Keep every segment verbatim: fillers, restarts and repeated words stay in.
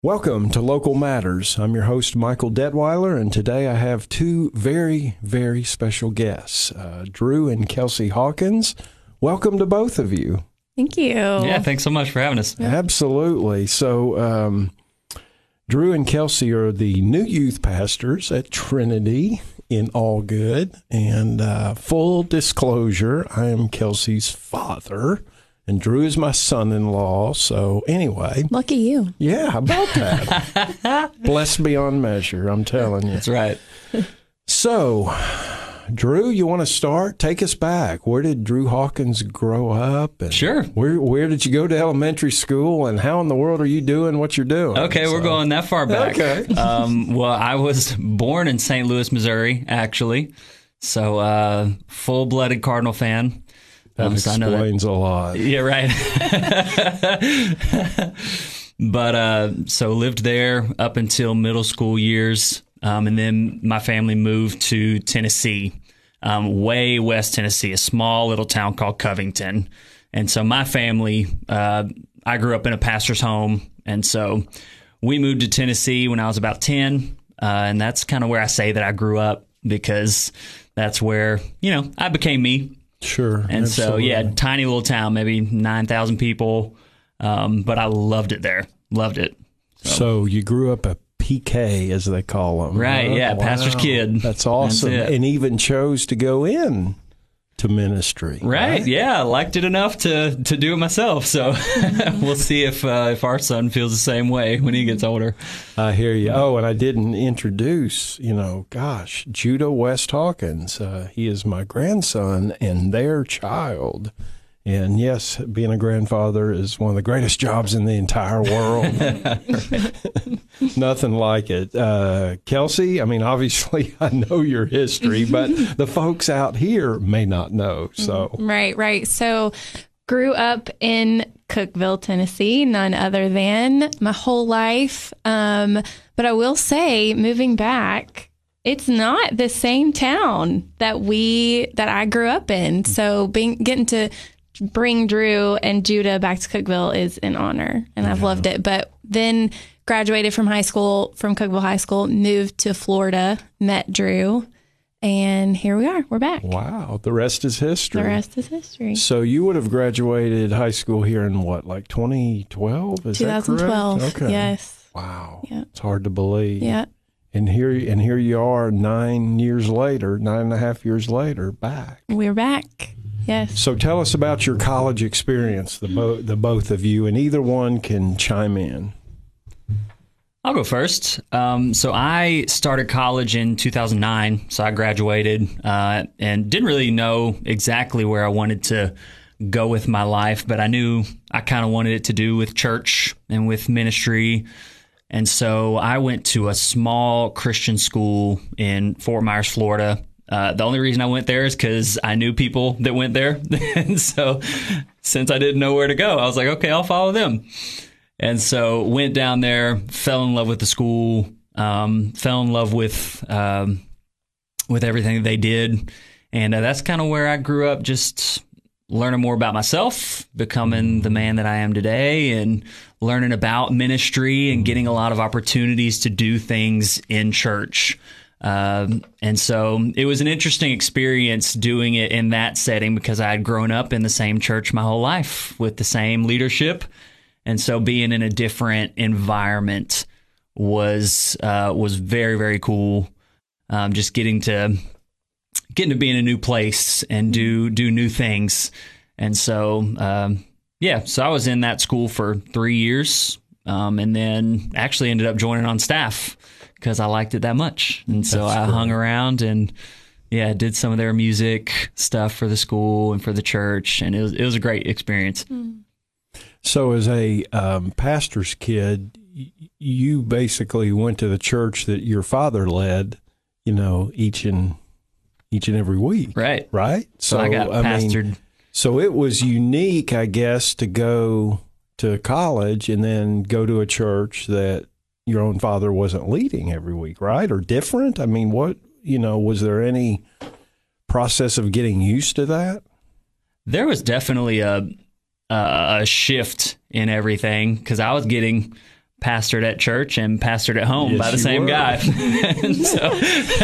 Welcome to Local Matters. I'm your host, Michael Detweiler, and today I have two very, very special guests, uh, Drew and Kelsey Hawkins. Welcome to both of you. Thank you. Yeah, thanks so much for having us. Absolutely. So, um, Drew and Kelsey are the new youth pastors at Trinity in Allgood. And uh, full disclosure, I am Kelsey's father. And Drew is my son-in-law. So anyway. Lucky you. Yeah, how about that? Blessed beyond measure, I'm telling you. That's right. So, Drew, you want to start? Take us back. Where did Drew Hawkins grow up? And Sure. Where Where did you go to elementary school? And how in the world are you doing what you're doing? Okay, so, we're going that far back. Okay. um, well, I was born in Saint Louis, Missouri, actually. So, uh, full-blooded Cardinal fan. That Um, so I know that- explains a lot. Yeah, right. But uh, so lived there up until middle school years, um, and then my family moved to Tennessee, um, way west Tennessee, a small little town called Covington. And so my family, uh, I grew up in a pastor's home, and so we moved to Tennessee when I was about ten, uh, and that's kind of where I say that I grew up because that's where, you know, I became me. Sure. And absolutely. so, yeah, tiny little town, maybe nine thousand people, um, but I loved it there. Loved it. So. so you grew up a P K, as they call them. Right, huh? yeah, Wow. pastor's kid. That's awesome. That's it. And even chose to go in to ministry. Right, right? yeah, I liked it enough to, to do it myself. So we'll see if uh, if our son feels the same way when he gets older. I hear you. Oh, and I didn't introduce, you know, gosh, Judah West Hawkins. Uh, he is my grandson and their child. And yes, being a grandfather is one of the greatest jobs in the entire world. Nothing like it. Uh, Kelsey, I mean, obviously I know your history, but the folks out here may not know. So Right, right. So grew up in Cookeville, Tennessee, none other than my whole life. Um, but I will say, moving back, it's not the same town that we that I grew up in. So being getting to bring Drew and Judah back to Cookeville is an honor, and I've yeah. loved it. But then graduated from high school, from Cookeville High School, moved to Florida, met Drew, and here we are. We're back. Wow. The rest is history. The rest is history. So you would have graduated high school here in what, like twenty twelve? Is twenty twelve. That correct? Okay. Yes. Wow. Yeah. It's hard to believe. Yeah. And here, and here you are nine years later, nine and a half years later, back. We're back. Yes. So tell us about your college experience, the, bo- the both of you, and either one can chime in. I'll go first. Um, so I started college in two thousand nine, so I graduated uh, and didn't really know exactly where I wanted to go with my life, but I knew I kind of wanted it to do with church and with ministry. And so I went to a small Christian school in Fort Myers, Florida. Uh, the only reason I went there is because I knew people that went there. And so since I didn't know where to go, I was like, okay, I'll follow them. And so went down there, fell in love with the school, um, fell in love with um, with everything that they did. And uh, that's kind of where I grew up, just learning more about myself, becoming the man that I am today, and learning about ministry and getting a lot of opportunities to do things in church. Um, and so it was an interesting experience doing it in that setting because I had grown up in the same church my whole life with the same leadership. And so being in a different environment was, uh, was very, very cool. Um, just getting to, getting to be in a new place and do, do new things. And so, um, yeah, so I was in that school for three years. Um, and then actually ended up joining on staff because I liked it that much. And so That's I great. hung around and, yeah, did some of their music stuff for the school and for the church. And it was, it was a great experience. Mm. So as a um, pastor's kid, y- you basically went to the church that your father led, you know, each and each and every week. Right. Right? So, so I got I pastored. Mean, so it was unique, I guess, to go to college and then go to a church that your own father wasn't leading every week, right? Or different? I mean, what, you know, was there any process of getting used to that? There was definitely a a shift in everything because I was getting pastored at church and pastored at home Yes, by the you same were. guy. and, so,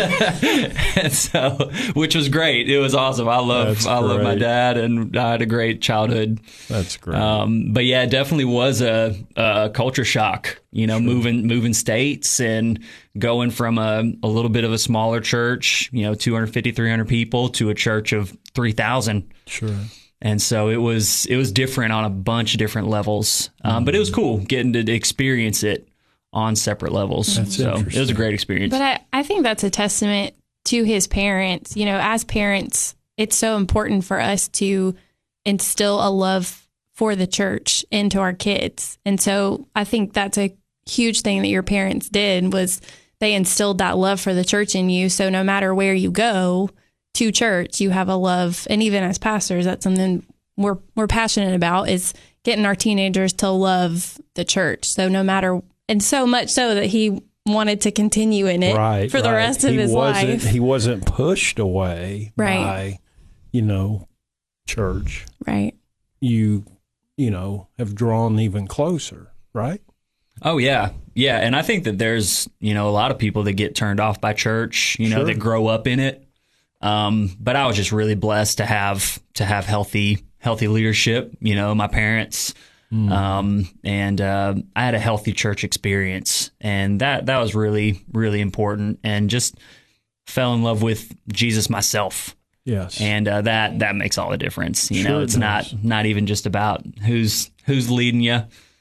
and so, which was great. It was awesome. I love, That's I love my great. dad, and I had a great childhood. That's great. Um, but yeah, it definitely was a, a culture shock, you know, moving, moving states and going from a, a little bit of a smaller church, you know, two hundred fifty, three hundred people to a church of three thousand. Sure. And so it was it was different on a bunch of different levels, um, but it was cool getting to experience it on separate levels. That's so it was a interesting. great experience. But I, I think that's a testament to his parents. You know, as parents, it's so important for us to instill a love for the church into our kids. And so I think that's a huge thing that your parents did was they instilled that love for the church in you. So no matter where you go to church, you have a love. And even as pastors, that's something we're we're passionate about is getting our teenagers to love the church. So no matter, and so much so that he wanted to continue in it Right. for the right. rest of he his wasn't, life. He wasn't pushed away Right. by, you know, church. Right. You, you know, have drawn even closer, right? Oh, yeah. Yeah. And I think that there's, you know, a lot of people that get turned off by church, you know, Sure. that grow up in it. Um, but I was just really blessed to have to have healthy, healthy leadership, you know, my parents. Mm. Um, and uh, I had a healthy church experience. And that, that was really, really important. And just fell in love with Jesus myself. Yes. And uh, that that makes all the difference. You Sure know, it it's does. not not even just about who's who's leading you,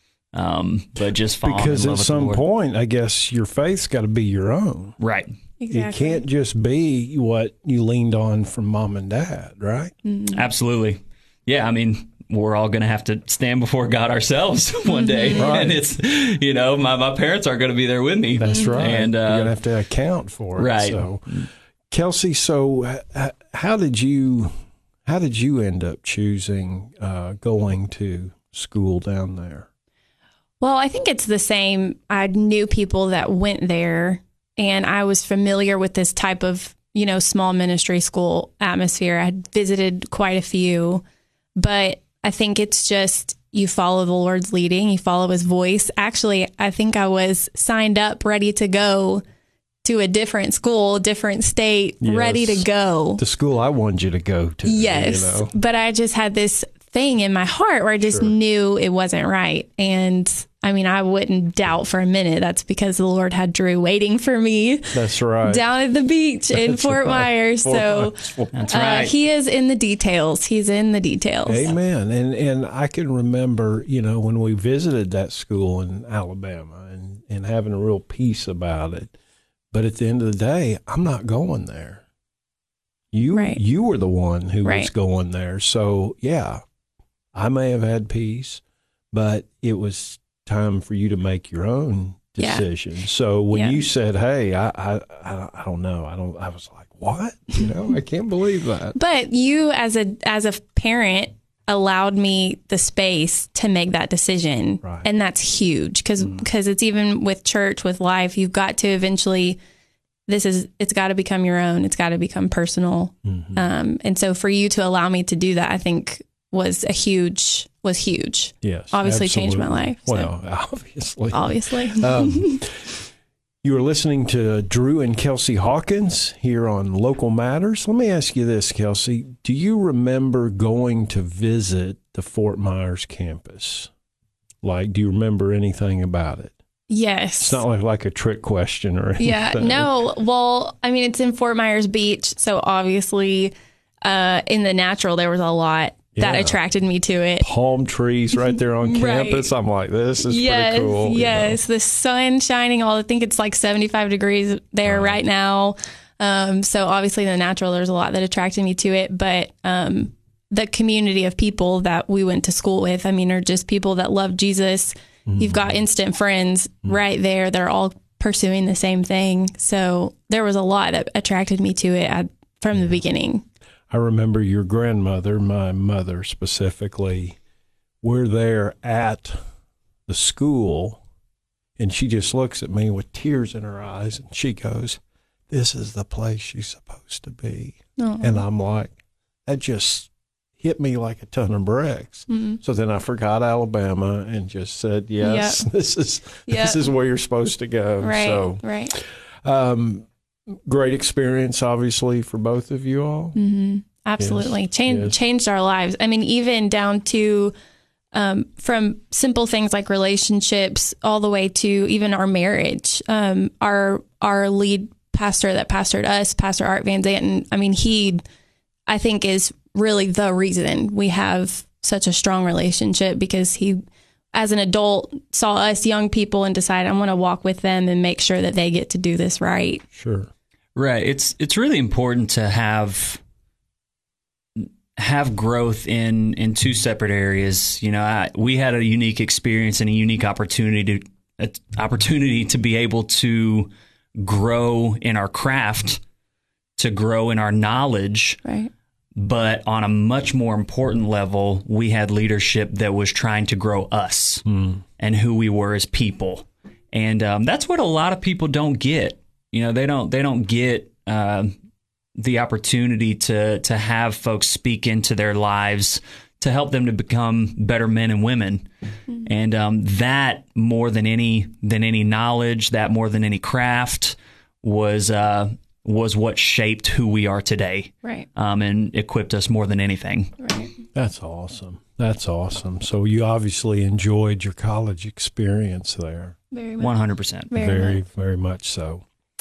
um, but just falling because in at love with some the Lord. point, I guess your faith's got to be your own. Right. It can't just be what you leaned on from mom and dad, right? Absolutely. Yeah. I mean, we're all going to have to stand before God ourselves one day, Right. and it's you know my my parents aren't going to be there with me. That's right. And uh, you're gonna have to account for it. right. So, Kelsey, so h- how did you how did you end up choosing uh, going to school down there? Well, I think it's the same. I knew people that went there, and I was familiar with this type of, you know, small ministry school atmosphere. I had visited quite a few, but I think it's just you follow the Lord's leading, you follow his voice. Actually, I think I was signed up, ready to go to a different school, different state, Yes. ready to go. The school I wanted you to go to. Yes. You know? But I just had this thing in my heart where I just Sure. knew it wasn't right. And I mean, I wouldn't doubt for a minute that's because the Lord had Drew waiting for me That's right. down at the beach in That's Fort right. Myers. Fort So Myers. That's uh, right. he is in the details. He's in the details. Amen. And and I can remember, you know, when we visited that school in Alabama and, and having a real peace about it. But at the end of the day, I'm not going there. You Right. you were the one who was Right. going there. So yeah, I may have had peace, but it was time for you to make your own Yeah. decision. So when Yeah. you said, "Hey, I, I I I don't know," I don't. I was like, "What?" You know, I can't believe that. But you, as a as a parent, allowed me the space to make that decision, Right. and that's huge because Mm. it's even with church, with life, you've got to eventually. This is it's got to become your own. It's got to become personal, Mhm. um, and so for you to allow me to do that, I think was a huge was huge. Yes, Obviously changed my absolutely. life, so. Well, obviously. Obviously, Um, you are listening to Drew and Kelsey Hawkins here on Local Matters. Let me ask you this, Kelsey. Do you remember going to visit the Fort Myers campus? Like, do you remember anything about it? yes. It's not like, like a trick question or anything. Yeah, no. Well, I mean, it's in Fort Myers Beach, so obviously, uh, in the natural, there was a lot that Yeah. attracted me to it. Palm trees right there on Right. campus. I'm like, this is Yes, pretty cool. you yes, the sun shining. All I think it's like seventy-five degrees there Right. right now. Um, so obviously, in the natural, there's a lot that attracted me to it, but um, the community of people that we went to school with, I mean, are just people that love Jesus. You've got instant friends right there. They're all pursuing the same thing. So there was a lot that attracted me to it at, from the beginning. I remember your grandmother, my mother specifically, we're there at the school, and she just looks at me with tears in her eyes, and she goes, "This is the place she's supposed to be." Oh. And I'm like, that just hit me like a ton of bricks. Mm-hmm. So then I forgot Alabama and just said, yes, yep. this is yep. this is where you're supposed to go. Right, so, right. Um, great experience, obviously, for both of you all. Mm-hmm. Absolutely. Yes. Change, yes. Changed our lives. I mean, even down to um, from simple things like relationships all the way to even our marriage. Um, our our lead pastor that pastored us, Pastor Art Van Zanten, I mean, he, I think, is really the reason we have such a strong relationship, because he, as an adult, saw us young people and decided, I want to walk with them and make sure that they get to do this right. Sure. Right. It's it's really important to have have growth in, in two separate areas. You know, I, we had a unique experience and a unique opportunity to uh, opportunity to be able to grow in our craft, to grow in our knowledge. Right. But on a much more important level, we had leadership that was trying to grow us mm. and who we were as people. And um, that's what a lot of people don't get. You know, they don't they don't get uh, the opportunity to to have folks speak into their lives to help them to become better men and women. Mm-hmm. And um, that more than any than any knowledge, that more than any craft was uh, was what shaped who we are today. Right. Um, and equipped us more than anything. Right. That's awesome. That's awesome. So you obviously enjoyed your college experience there. Very much. one hundred percent. Very, very, much. very much so.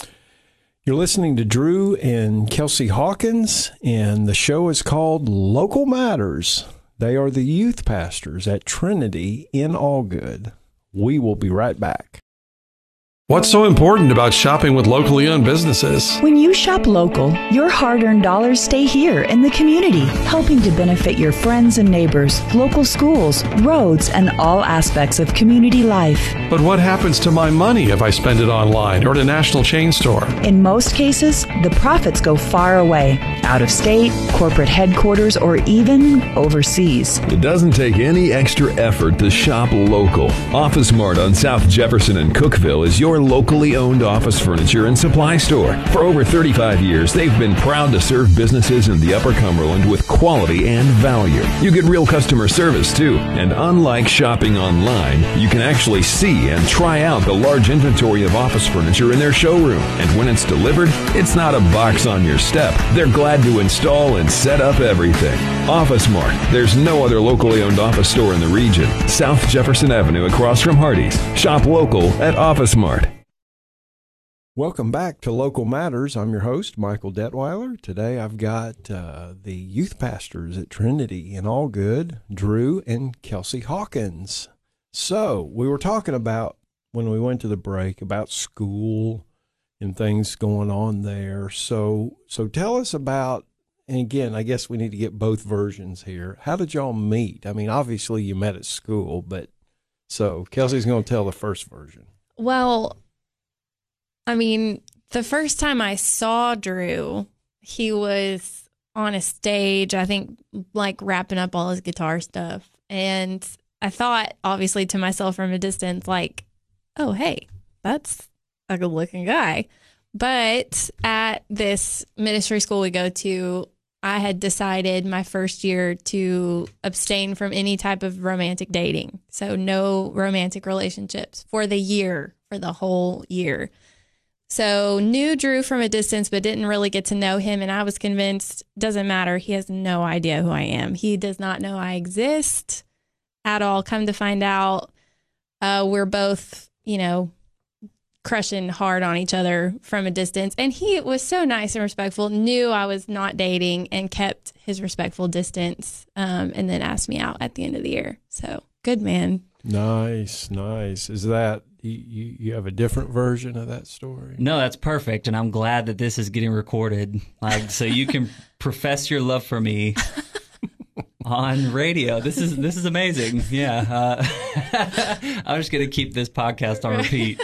You're listening to Drew and Kelsey Hawkins, and the show is called Local Matters. They are the youth pastors at Trinity in Allgood. We will be right back. What's so important about shopping with locally owned businesses? When you shop local, your hard-earned dollars stay here in the community, helping to benefit your friends and neighbors, local schools, roads, and all aspects of community life. But what happens to my money if I spend it online or at a national chain store? In most cases, the profits go far away, out of state, corporate headquarters, or even overseas. It doesn't take any extra effort to shop local. Office Mart on South Jefferson and Cookeville is your locally owned office furniture and supply store. For over thirty-five years, they've been proud to serve businesses in the Upper Cumberland with quality and value. You get real customer service, too. And unlike shopping online, you can actually see and try out the large inventory of office furniture in their showroom. And when it's delivered, it's not a box on your step. They're glad to install and set up everything. Office Mart. There's no other locally owned office store in the region. South Jefferson Avenue across from Hardee's. Shop local at Office Mart. Welcome back to Local Matters. I'm your host, Michael Detweiler. Today I've got uh, the youth pastors at Trinity in Allgood, Drew and Kelsey Hawkins. So we were talking about, when we went to the break, about school and things going on there. So so tell us about, and again, I guess we need to get both versions here. How did y'all meet? I mean, obviously you met at school, but so Kelsey's going to tell the first version. Well, I mean, the first time I saw Drew, he was on a stage, I think, like wrapping up all his guitar stuff. And I thought, obviously, to myself from a distance, like, oh, hey, that's a good looking guy. But at this ministry school we go to, I had decided my first year to abstain from any type of romantic dating. So no romantic relationships for the year, for the whole year. So knew Drew from a distance, but didn't really get to know him. And I was convinced, doesn't matter. He has no idea who I am. He does not know I exist at all. Come to find out, uh, we're both, you know, crushing hard on each other from a distance. And he was so nice and respectful, knew I was not dating and kept his respectful distance, um, and then asked me out at the end of the year. So good man. Nice, nice. Is that, you, you have a different version of that story? No, that's perfect. And I'm glad that this is getting recorded. Like, so you can profess your love for me on radio. This is this is amazing. Yeah. Uh, I'm just going to keep this podcast on repeat.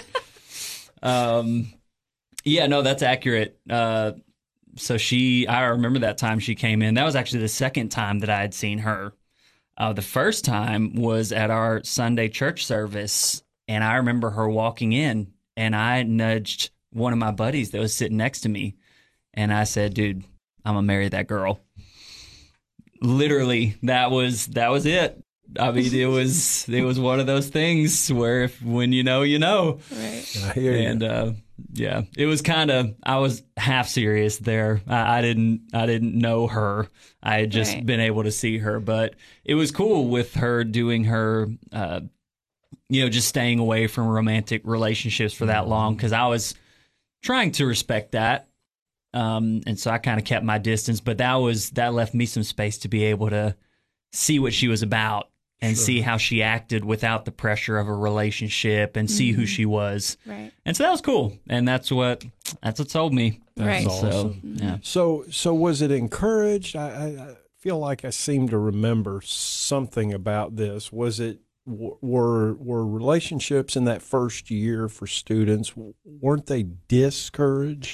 Um, yeah, no, that's accurate. Uh, so she, I remember that time she came in. That was actually the second time that I had seen her. Uh, the first time was at our Sunday church service, and I remember her walking in, and I nudged one of my buddies that was sitting next to me, and I said, dude, I'm going to marry that girl. literally, that was that was it. I mean, it was it was one of those things where if, when you know, you know. Right. I hear you. And uh, yeah, it was kind of, I was half serious there. I, I didn't I didn't know her. I had just Right. been able to see her, but it was cool with her doing her, uh, you know, just staying away from romantic relationships for that long, because I was trying to respect that. Um, and so I kind of kept my distance, but that was that left me some space to be able to see what she was about and Sure. see how she acted without the pressure of a relationship and see who she was. Right. And so that was cool. And that's what that's what told me. Right. That's So awesome. yeah. So, so was it encouraged? I, I, I feel like I seem to remember something about this. Was it w- were were relationships in that first year for students, weren't they discouraged?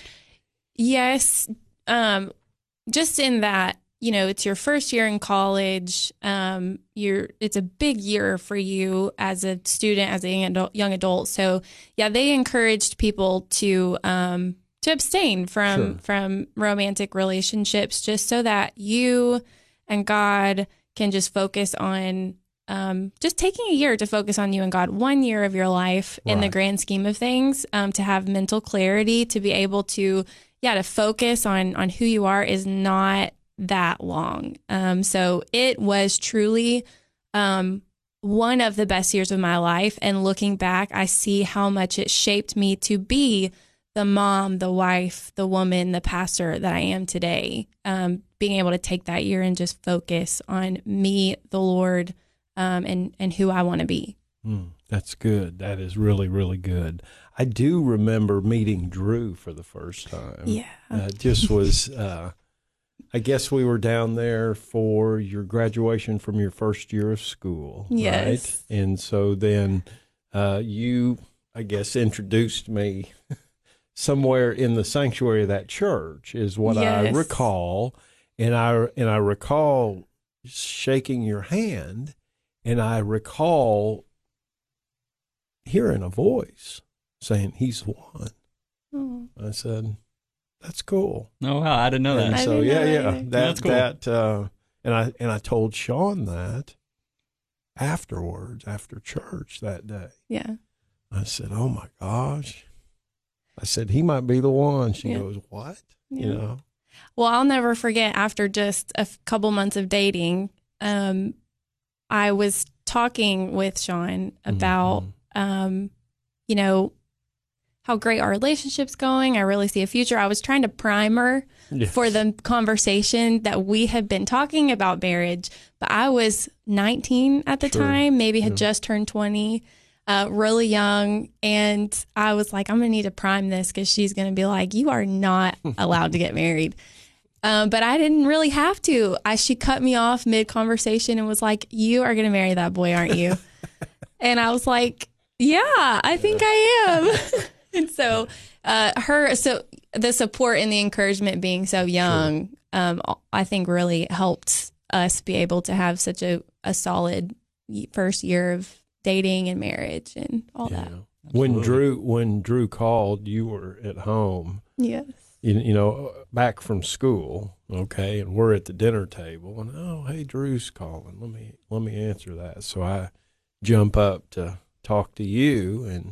Yes. Um, just in that, you know, it's your first year in college. Um, you're, it's a big year for you as a student, as a young adult. Young adult. So yeah, they encouraged people to, um, to abstain from, Sure. from romantic relationships, just so that you and God can just focus on, um, just taking a year to focus on you and God, one year of your life in the Right. grand scheme of things, um, to have mental clarity, to be able to, yeah, to focus on, on who you are is not that long. Um, so it was truly, um, one of the best years of my life. And looking back, I see how much it shaped me to be the mom, the wife, the woman, the pastor that I am today. Um, being able to take that year and just focus on me, the Lord, um, and, and who I want to be. Mm, that's good. That is really, really good. I do remember meeting Drew for the first time. Yeah. Uh, it just was, uh, I guess we were down there for your graduation from your first year of school. Yes. Right? And so then uh, you, I guess, introduced me somewhere in the sanctuary of that church is what I Yes. recall. And I, and I recall shaking your hand, and I recall hearing a voice saying, "He's the one." Oh. I said, "That's cool." Oh wow, I didn't know And that. I so didn't yeah, know yeah, that that either. That's cool. that, uh, and I and I told Sean that afterwards, after church that day. Yeah. I said, "Oh my gosh!" I said, "He might be the one." She Yeah. goes, "What?" Yeah. You know? Well, I'll never forget, after just a f- couple months of dating, um, I was talking with Sean about, Mm-hmm. um, you know, how great our relationship's going. I really see a future. I was trying to prime her Yes. for the conversation that we had been talking about marriage, but I was nineteen at the Sure. time, maybe had Yeah. just turned twenty. Uh, really young, and I was like, I'm gonna need to prime this because she's gonna be like, you are not allowed to get married. Um, but I didn't really have to. I she cut me off mid conversation and was like, you are gonna marry that boy, aren't you? And I was like, yeah, I think I am. And so uh, her, so the support and the encouragement being so young, um, I think really helped us be able to have such a, a solid first year of dating and marriage and all Yeah. that. When Drew when Drew called, you were at home. Yes. You, you know, back from school, okay, and we're at the dinner table, and oh, hey, Drew's calling. Let me let me answer that. So I jump up to talk to you, and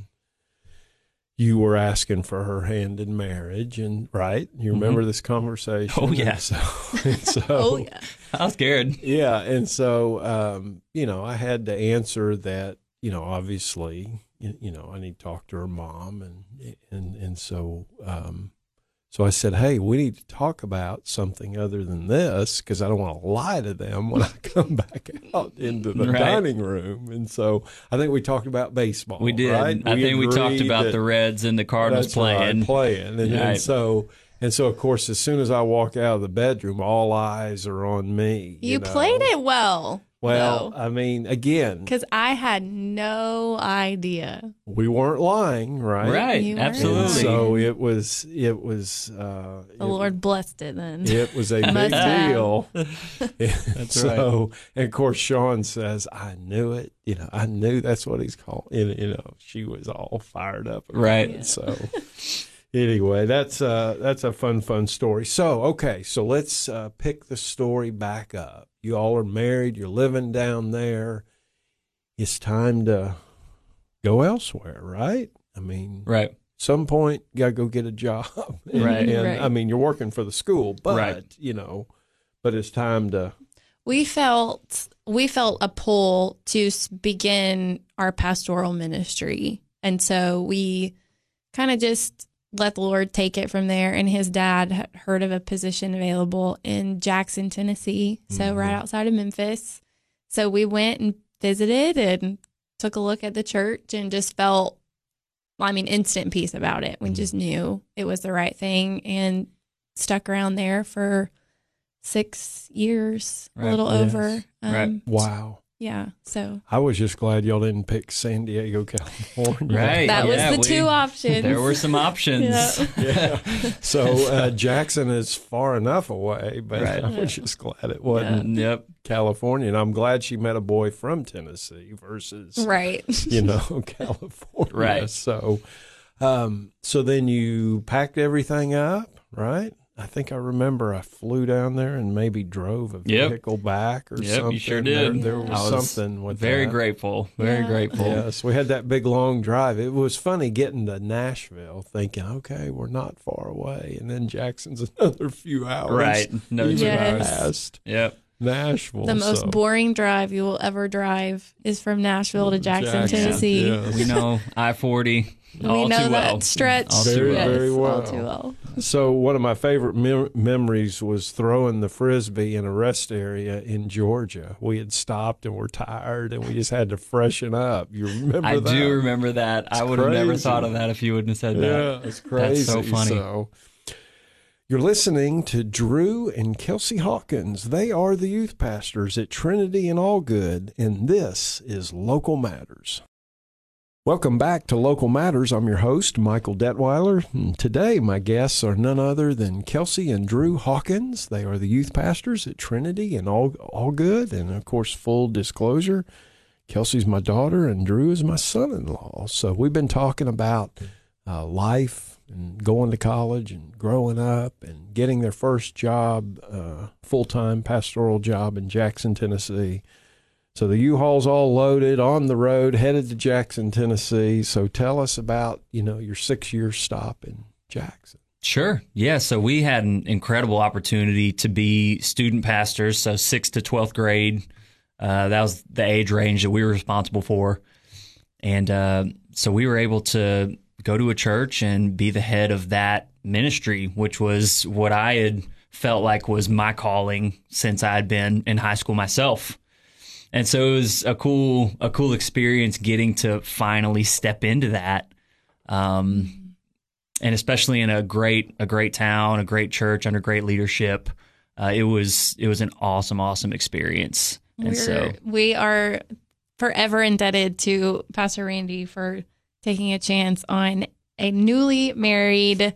you were asking for her hand in marriage, and right, you remember this conversation? Oh, yeah. And so, and so Oh yeah. I was scared. yeah, and so um, you know, I had to answer that. You know, obviously, you, you know, I need to talk to her mom, and and and so um, so I said, hey, we need to talk about something other than this because I don't want to lie to them when I come back out into the Right. dining room. And so I think we talked about baseball. We did. Right? I think we talked agreed about that- the Reds and the Cardinals that's right, playing. playing, and, and Right. so and so of course, as soon as I walk out of the bedroom, all eyes are on me. You, You, know? played it well. Well, I mean, again, Because I had no idea. we weren't lying, right? Right, You weren't. absolutely. And so it was. It was. Uh, The it, Lord blessed it then. It was a big Must have. deal. That's so, and of course, Sean says, "I knew it. You know, I knew that's what he's called." And, you know, she was all fired up. about Right. it. So, Anyway, that's uh, that's a fun, fun story. So, okay, so let's uh, pick the story back up. You all are married. You're living down there. It's time to go elsewhere, right? I mean, Right. some point you got to go get a job. And, Right. And, Right. I mean, you're working for the school, but, Right. you know, but it's time to. We felt we felt a pull to s- begin our pastoral ministry, and so we kind of just let the Lord take it from there. And his dad had heard of a position available in Jackson, Tennessee, so right outside of Memphis. So we went and visited and took a look at the church and just felt, I mean, instant peace about it. We just knew it was the right thing and stuck around there for six years, a Right. little Yes. over. Um, Right. Wow. Yeah. So I was just glad y'all didn't pick San Diego, California. Right. that Yeah, was the we- two options. There were some options. Yeah. Yeah. So uh, Jackson is far enough away, but Right. I was just glad it wasn't Yep. California. And I'm glad she met a boy from Tennessee versus, Right. you know, California. Right. So, um, so then you packed everything up, right? I think I remember I flew down there and maybe drove a Yep. vehicle back or Yep, something. you sure There, did. there was, I was something with Very that. grateful. Very Yeah. grateful. Yes, we had that big long drive. It was funny getting to Nashville, thinking, okay, we're not far away, and then Jackson's another few hours. Right. No even two Yes. hours. past Yep. Nashville. The most so. boring drive you will ever drive is from Nashville to Jackson, Jackson, Tennessee. yes. We know I forty We all know too that well. stretch. All too Very, well. very Yes, well. all too well. So one of my favorite mem- memories was throwing the Frisbee in a rest area in Georgia. We had stopped and were tired, and we just had to freshen up. You remember I that? do remember that. I would have never crazy. thought of that if you wouldn't have said that. Yeah, it's crazy. That's so funny. So, you're listening to Drew and Kelsey Hawkins. They are the youth pastors at Trinity and Allgood, and this is Local Matters. Welcome back to Local Matters. I'm your host, Michael Detweiler. And today, my guests are none other than Kelsey and Drew Hawkins. They are the youth pastors at Trinity and All Allgood. And of course, full disclosure, Kelsey's my daughter and Drew is my son-in-law. So we've been talking about uh, life and going to college and growing up and getting their first job, uh, full-time pastoral job in Jackson, Tennessee. So the U-Haul's all loaded, on the road, headed to Jackson, Tennessee. So tell us about, you know, your six-year stop in Jackson. Sure. Yeah. So we had an incredible opportunity to be student pastors. So sixth to twelfth grade. Uh, that was the age range that we were responsible for. And uh, so we were able to go to a church and be the head of that ministry, which was what I had felt like was my calling since I had been in high school myself. And so it was a cool, a cool experience getting to finally step into that, um, and especially in a great, a great town, a great church under great leadership. Uh, it was, it was an awesome, awesome experience. And We're, so, we are forever indebted to Pastor Randy for taking a chance on a newly married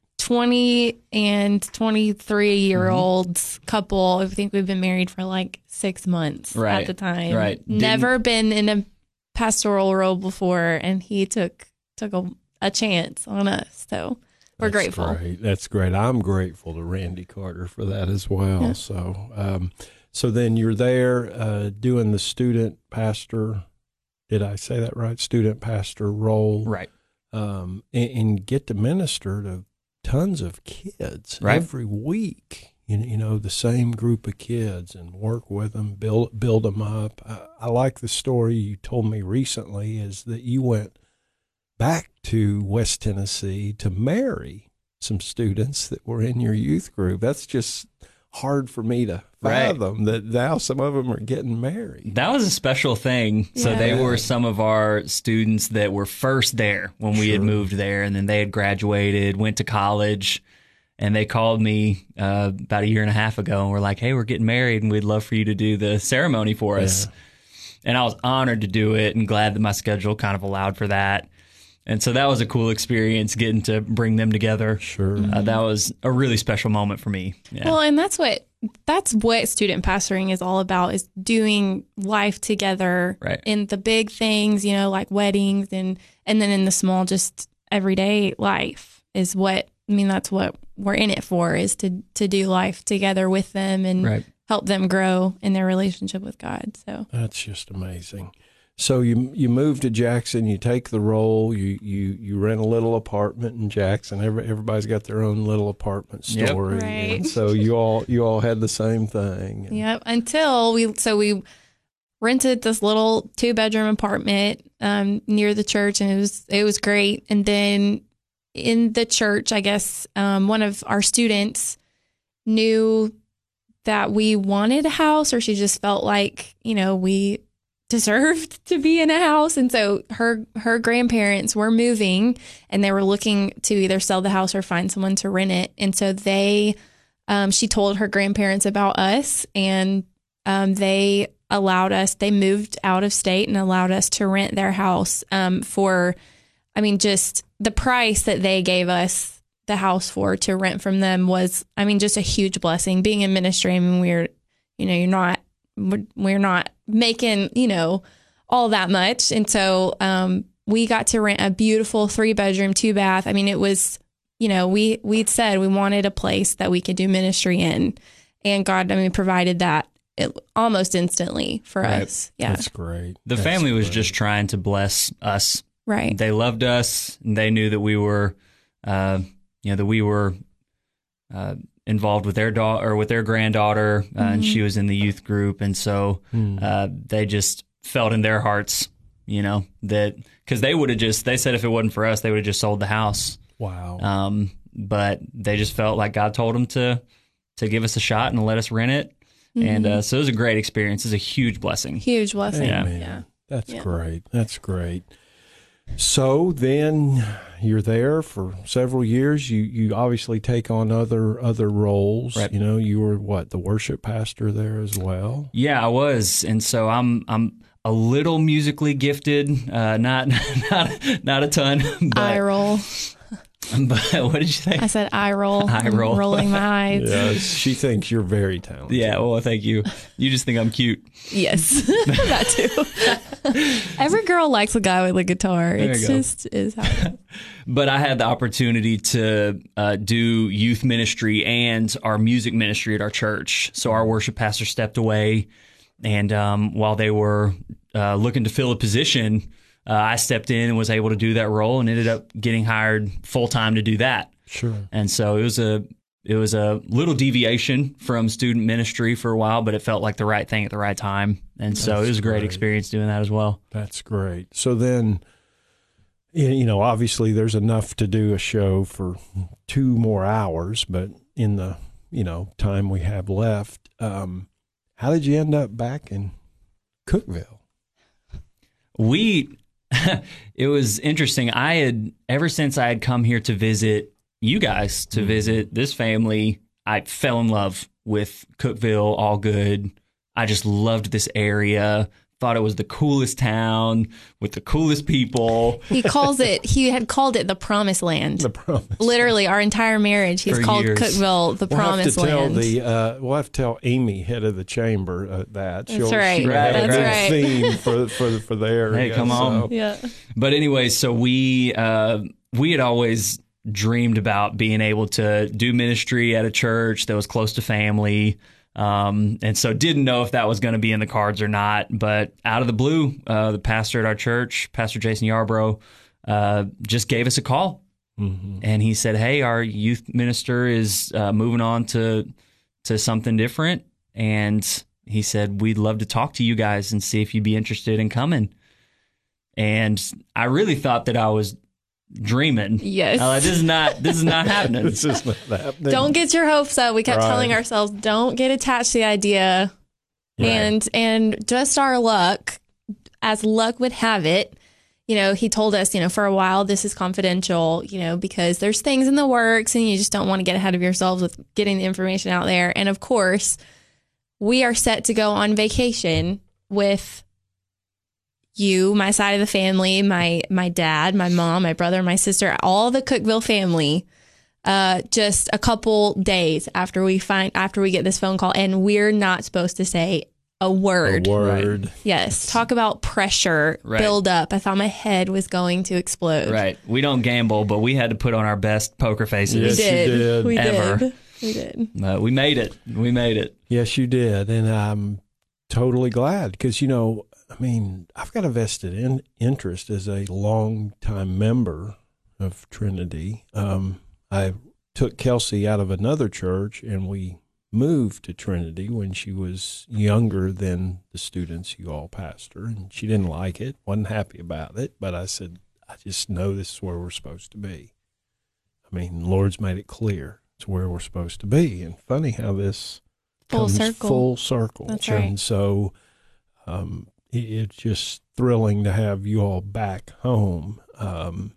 twenty and twenty-three year olds couple. I think we've been married for like six months Right, at the time. right. Never been in a pastoral role before, and he took took a, a chance on us. So we're That's grateful. Great. That's great. I'm grateful to Randy Carter for that as well. Yeah. So, um, so then you're there uh, doing the student pastor. Did I say that right? Student pastor role, right. um, and, and get to minister to tons of kids Right. every week. You, you know, the same group of kids, and work with them, build build them up. I, I like the story you told me recently is that you went back to West Tennessee to marry some students that were in your youth group. That's just hard for me to Right. fathom that now some of them are getting married. That was a special thing. So Yeah. they were some of our students that were first there when we had Sure. moved there, and then they had graduated, went to college, and they called me uh, about a year and a half ago and were like, "Hey, we're getting married, and we'd love for you to do the ceremony for us." And I was honored to do it and glad that my schedule kind of allowed for that. And so that was a cool experience getting to bring them together. Sure. Uh, that was a really special moment for me. Yeah. Well, and that's what that's what student pastoring is all about, is doing life together Right. in the big things, you know, like weddings, and and then in the small, just everyday life. is what, I mean, that's what we're in it for, is to, to do life together with them and Right. help them grow in their relationship with God. So That's just amazing. So you you move to Jackson, you take the role, you you, you rent a little apartment in Jackson. Every, everybody's got their own little apartment Yep. story. Right. And so you all you all had the same thing. And Yep. Until we, so we rented this little two bedroom apartment um, near the church, and it was it was great. And then in the church, I guess um, one of our students knew that we wanted a house, or she just felt like, you know, we deserved to be in a house. And so her her grandparents were moving, and they were looking to either sell the house or find someone to rent it. And so they, um, she told her grandparents about us, and um, they allowed us, they moved out of state and allowed us to rent their house um, for, I mean, just the price that they gave us the house for to rent from them was, I mean, just a huge blessing. Being in ministry, I mean, we're, you know, you're not, we're not making, you know, all that much. And so um, we got to rent a beautiful three bedroom, two bath. I mean, it was, you know, we, we'd said we wanted a place that we could do ministry in, and God, I mean, provided that it, almost instantly for Right. us. Yeah. That's great. The That's family was great. just trying to bless us. Right. They loved us, and they knew that we were, uh, you know, that we were uh, involved with their daughter or with their granddaughter, uh, and she was in the youth group, and so uh, they just felt in their hearts, you know, that because they would have just, they said if it wasn't for us, they would have just sold the house. Wow. Um, but they just felt like God told them to to give us a shot and let us rent it, and uh, so it was a great experience. It was a huge blessing. Huge blessing. Yeah. Amen. Yeah. That's Yeah. great. That's great. So then you're there for several years. You you obviously take on other other roles. Right. You know, you were what, the worship pastor there as well? Yeah, I was, and so I'm I'm a little musically gifted, uh, not not not a ton, but, Eye roll. but what did you say? I said eye roll. Eye roll. I'm rolling my eyes. Yeah, she thinks you're very talented. Yeah, well, thank you. You just think I'm cute. Yes, that too. Every girl likes a guy with a guitar. There It's you go. just is how it is. But I had the opportunity to uh, do youth ministry and our music ministry at our church. So our worship pastor stepped away, and um, while they were uh, looking to fill a position, uh, I stepped in and was able to do that role, and ended up getting hired full time to do that. Sure. And so it was a it was a little deviation from student ministry for a while, but it felt like the right thing at the right time. And so That's it was a great great. experience doing that as well. That's great. So then, y- you know, obviously there's enough to do a show for two more hours, but in the, you know, time we have left, um, how did you end up back in Cookeville? We, it was interesting. I had, ever since I had come here to visit you guys, to visit this family, I fell in love with Cookeville, All Good. I just loved this area. Thought it was the coolest town with the coolest people. He calls it. He had called it the Promised Land. The promise. Literally, our entire marriage, he's For called years. Cookeville the We'll Promised have to tell Land. the uh, we'll have to tell Amy, head of the chamber, uh, that That's she'll, right. she'll have That's a good right. theme for for for the area. Hey, come on. so- yeah. But anyway, so we uh, we had always dreamed about being able to do ministry at a church that was close to family. Um, and so didn't know if that was going to be in the cards or not. But out of the blue, uh, the pastor at our church, Pastor Jason Yarbrough, uh, just gave us a call. Mhm. And he said, hey, our youth minister is uh, moving on to to something different. And he said, we'd love to talk to you guys and see if you'd be interested in coming. And I really thought that I was dreaming. Yes. Uh, like, this is not this is not happening. This is not happening. Don't get your hopes up. We kept Right. telling ourselves, don't get attached to the idea. Right. And and just our luck, as luck would have it, you know, he told us, you know, for a while this is confidential, you know, because there's things in the works and you just don't want to get ahead of yourselves with getting the information out there. And of course, we are set to go on vacation with you, my side of the family, my my dad, my mom, my brother, my sister, all the Cookeville family. Uh, just a couple days after we find after we get this phone call, and we're not supposed to say a word. A word. Yes. Talk about pressure, Right. build up. I thought my head was going to explode. Right. We don't gamble, but we had to put on our best poker faces. Yes, We you did. did. We Ever. did. We did. Uh, we made it. We made it. Yes, you did. And I'm totally glad because, you know, I mean, I've got a vested in, interest as a longtime member of Trinity. Um, I took Kelsey out of another church and we moved to Trinity when she was younger than the students you all pastor. And she didn't like it, wasn't happy about it. But I said, I just know this is where we're supposed to be. I mean, the Lord's made it clear it's where we're supposed to be. And funny how this Full comes circle. full circle. That's And right. so um, it, it's just thrilling to have you all back home. Um,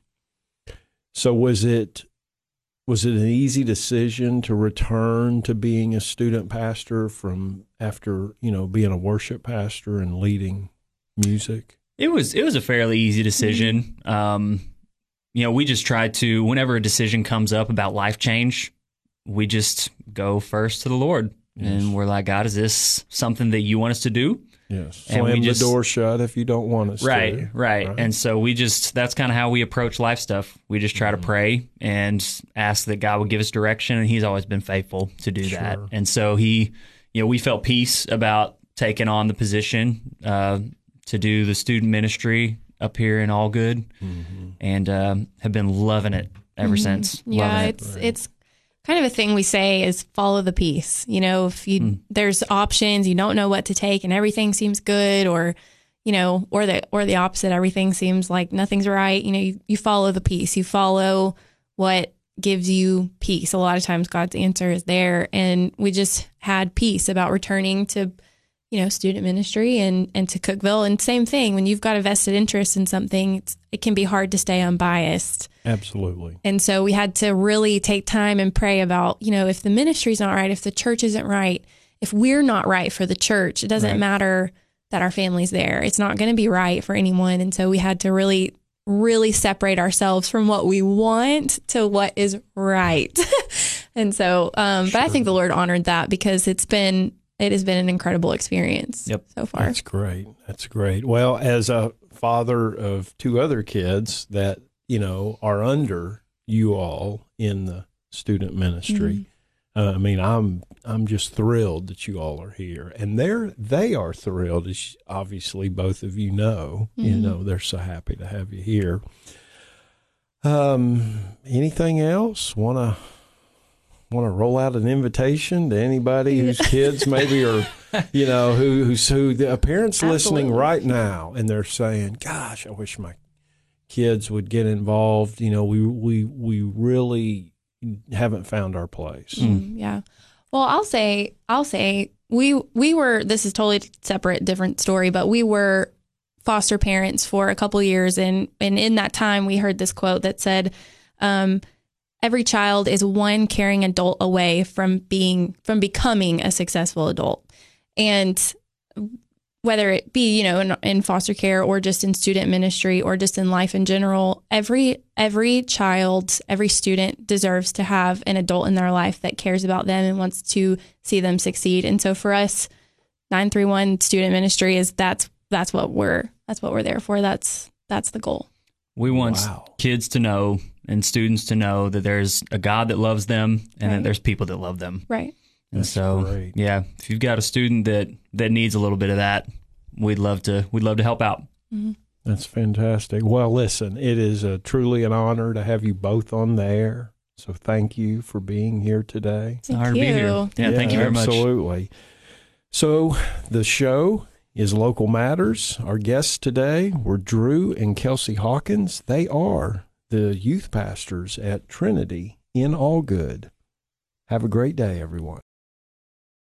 so was it was it an easy decision to return to being a student pastor from after, you know, being a worship pastor and leading music? It was it was a fairly easy decision. Um, you know, we just try to, whenever a decision comes up about life change, we just go first to the Lord. Yes. And we're like, God, is this something that you want us to do? Yes. And we Slam just- the door shut if you don't want us Right, to. right. And so we just, that's kind of how we approach life stuff. We just try to pray and ask that God would give us direction. And he's always been faithful to do that. Sure. And so he, you know, we felt peace about taking on the position uh, to do the student ministry up here in All Good, Mm-hmm. and um, have been loving it ever since. Yeah, Loving it. it's it's kind of a thing we say is follow the peace. You know, if you Mm. there's options, you don't know what to take, and everything seems good, or you know, or the or the opposite, everything seems like nothing's right. You know, you, you follow the peace. You follow what gives you peace. A lot of times, God's answer is there, and we just had peace about returning to, you know, student ministry and and to Cookeville. And same thing, when you've got a vested interest in something, it's, it can be hard to stay unbiased. Absolutely. And so we had to really take time and pray about, you know, if the ministry's not right, if the church isn't right, if we're not right for the church, it doesn't Right. matter that our family's there. It's not going to be right for anyone. And so we had to really, really separate ourselves from what we want to what is right. And so, um, but I think the Lord honored that because it's been, it has been an incredible experience Yep. so far. That's great. That's great. Well, as a father of two other kids that, you know, are under you all in the student ministry, uh, I mean, I'm I'm just thrilled that you all are here, and they're they are thrilled, as obviously both of you know. You know, they're so happy to have you here. Um, anything else? Want to want to roll out an invitation to anybody whose kids maybe are, you know, who who's who the parents listening Absolutely. right now, and they're saying, "Gosh, I wish my kids would get involved." You know, we we we really haven't found our place. Mm, yeah. Well, I'll say, I'll say we, we were, this is totally separate, different story, but we were foster parents for a couple years. And, and in that time we heard this quote that said, um, every child is one caring adult away from being, from becoming a successful adult. And whether it be, you know, in, in foster care or just in student ministry or just in life in general, every every child, every student deserves to have an adult in their life that cares about them and wants to see them succeed. And so for us, nine three one student ministry is that's that's what we're that's what we're there for. That's that's the goal. We want Wow. kids to know and students to know that there's a God that loves them and Right. that there's people that love them. Right. And That's so, great. yeah, if you've got a student that, that needs a little bit of that, we'd love to we'd love to help out. That's fantastic. Well, listen, it is uh, truly an honor to have you both on the air. So thank you for being here today. It's an honor to be here. Yeah, thank you very much. Absolutely. So the show is Local Matters. Our guests today were Drew and Kelsey Hawkins. They are the youth pastors at Trinity in All Good. Have a great day, everyone.